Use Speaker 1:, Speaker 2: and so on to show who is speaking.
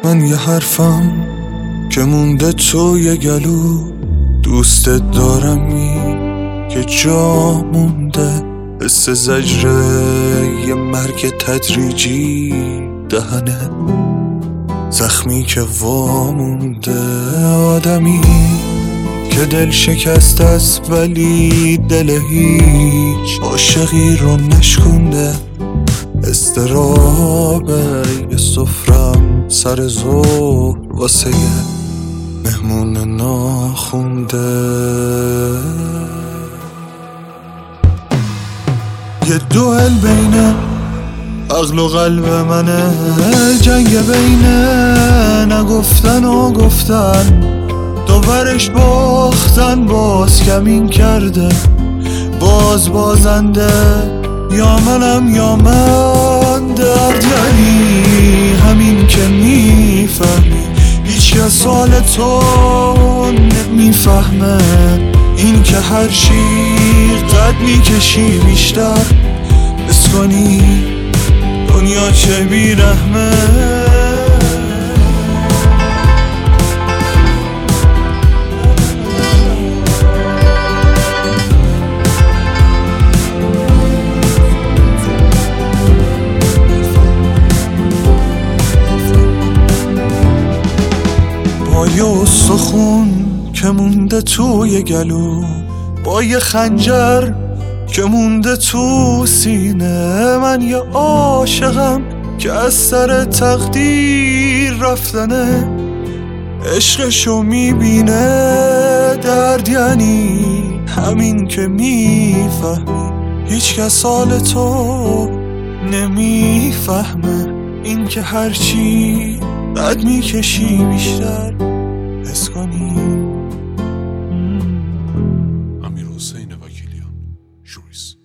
Speaker 1: من یه حرفم که مونده توی گلو، دوستت دارمی که جا مونده، حس زجره یه مرگ تدریجی، دهنه زخمی که وامونده. آدمی که دل شکست است ولی دل هیچ عاشقی رو نشکنده، استرابه یه سفرم سر ظهر واسه یه مهمون ناخونده. یه دوئل بینه عقل و قلب منه، جنگ بینه نگفتن و گفتن، دوبرش باختن باز کمین کرده، بازنده یا منم یا من. درد یعنی همین که میفهمی هیچ کس حال تو نمیفهمه، این که هر چی قد میکشی بیشتر حس کنی دنیا چه بیرحمه. با یه استخون که مونده توی گلو، با یه خنجر که مونده تو سینه، من یه عاشقم که از سر تقدیر رفتنه، عشقشو میبینه. درد یعنی همین که میفهمی هیچ کس حال تو نمیفهمه، این که هرچی قد میکشی بیشتر حس کنی.
Speaker 2: امیر حسین وکیلیان، جوریس.